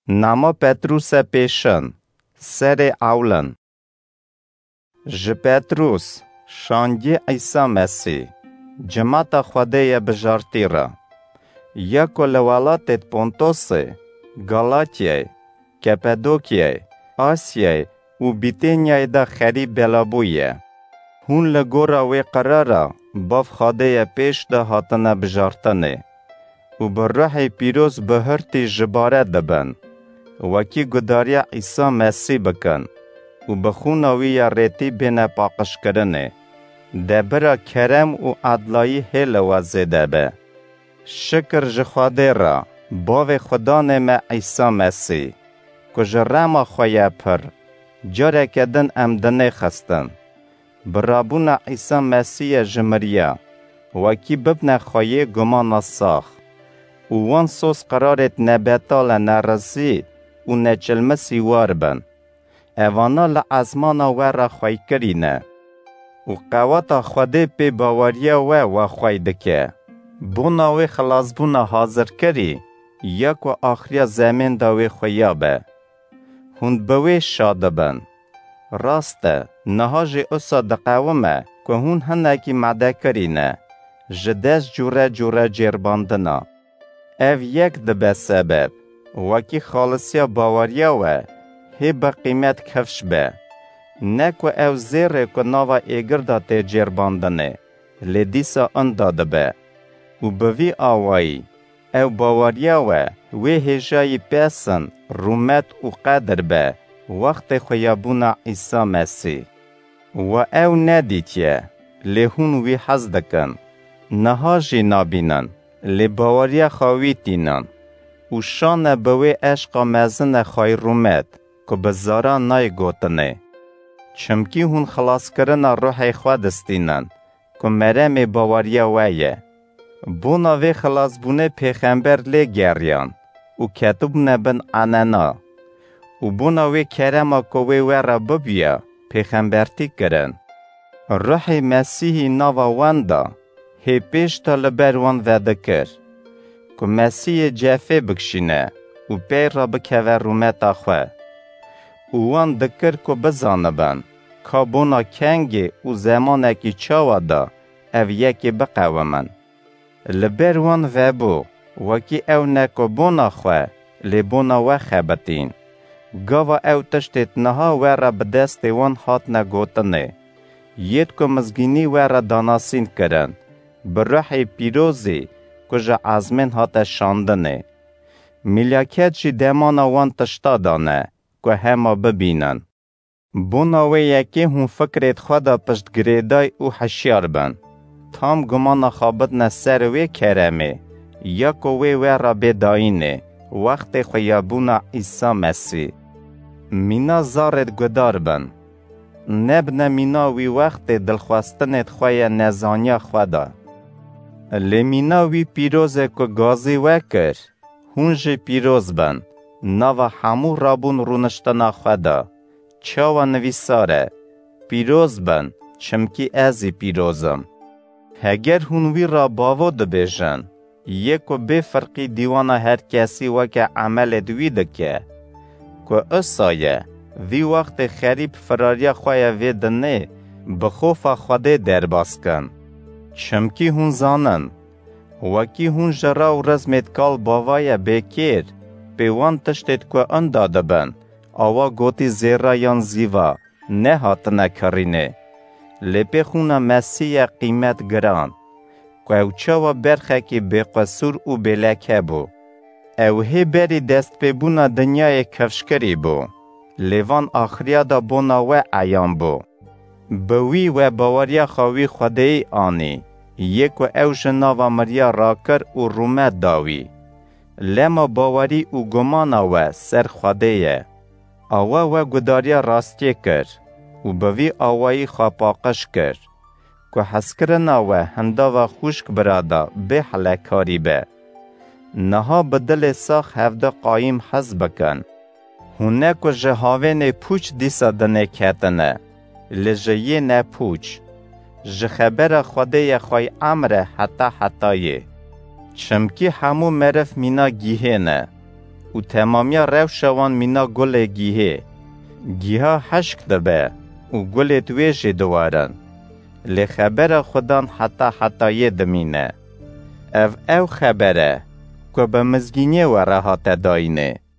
Nama Petrus پیشن سر اولن ج پتروس شانگی عیسی مسیح جماعت خدای بجارتی را یکو لولاتت پونتوسی گالاتیای کپدوکیای آسیای و بیتینیای دا خری بلابویه هون لگورا وی قرارا باف خدای پیش دا هاتنه بجارتنه و بر روح پیروز بهرتی جباره دبن وکی گداریا عیسی مسیح بکن و بخوناوی ریتی بین پاقش کرنه دبرا کرم و عدلایی هل وزیده به شکر جخواده را باو خدا نمه عیسی مسیح کجرام خواه پر جاره کدن امدنه خستن برابون عیسی مسیح جمریا وکی ببن خواه گمان ساخ و وان سوس قرارت نبتال نرزی و نچلمسی وار بن اوانا لعزمانا ور خواه کرینه و قوات خوده پی باوریا و خواه دکه بوناوی خلاص بونا حاضر کری یک و آخری زمین داوی خویا به هند بوی شاده بن راسته نهاجی اصا دقومه که هون هنکی معده کرینه جدش جوره جرباندنا او یک دبه سبب وکی خالصیا باوریا و هی با قیمت کفش به نکو او زیره که ناوا ایگرده تی جرباندنه لیدیسا انداده به و بوی آوائی او باوریا و وی هجای پیسن رومت و قدر به وقت خویابونا عیسی مسیح و او ندیتیه لیهون وی حزدکن نهاجی نابینن لی باوریا خواویتینن و شانه بوی عشقا مزن خواه رومت که بزارا نای گوتنه چمکی هون خلاص کرن روح خواه دستینن که مرم باوریا ویه بونا وی خلاص بونه پیغمبر لی گریان و کتب نبن عنانا و بونا وی کرما که وی ورا ببیا پیغمبرتی کرن روح مسیحی ناوا واندا هی پیش تا لبر وان وده کر که مسیح جفه بکشینه و پی را بکوه رومتا خواه و وان دکر که بزانه بن که بونا کنگی و زمانه کی چاوا دا او یکی بقومن لبر وان وبو وکی او نکو بونا خواه لی بونا و خبتین گاوا او تشتیت نها و را بدست وان هات نگوتنه ید که مزگینی و را داناسین کرن بر روح پیروزی کجا عزمین هات شاندنه ملیاکت جی دمانا وان تشتا دانه که همه ببینن بوناوی یکی هم فکرت خدا پشت گریدای او حشیار بن تام گمان خوابت نسر وی کرمه یکو وی را بداینه وقت خویابونا عیسی مسیح مینا زارت گدار بن نبنه مینا وی وقت دلخواستنت خوی نزانیا خدا لی مینا وی پیروزه که گازی وکر هونج پیروز بن نوا همو رابون رونشتنا خدا چاوا نویساره پیروز بن چمکی ازی پیروزم هگر هونوی را باو دبیجن یکو بی فرقی دیوانا هر کسی وکه عمل دوی دکه که اصایه وی وقت خریب فراریا خواه وی دنه بخوفا خوده درباس کن چمکی هون زانن وکی هون جرا و رزمت کال باوای بکیر پیوان تشتید که انداده بن آوا گوتی زیرا یان زیوا نه هاتنه کرینه لپی خونه مسیح قیمت گران که او چاوا برخه که بی قصور و بلکه بو او هی بری دست پی بونا دنیای کفشکری بو لیوان آخریا دا بونا و عیان بو بوی و باوریا خواهی خوده آنی یک و او جناوا مریا راکر و رومت داوی لما باوری و گمانا و سر خوده آوا و گداریا راستی کر و بوی آوایی خواپاقش کر که حسکرنا و هندا و خوشک برادا به حلکاری به نها بدل ساخ هفده قایم حز بکن هونه که جهاوه نه پوچ دیسا دنه کتنه لجیه نه پوچ جخبر خوده خوی امره حتیه چمکی همو مرف مینا گیه نه و تمامیا روشوان مینا گل گیه. گیها حشک دبه و گل تویش دوارن. لی خبر خودان حتی دمینه. او خبره که به مزگینی و راحت داینه.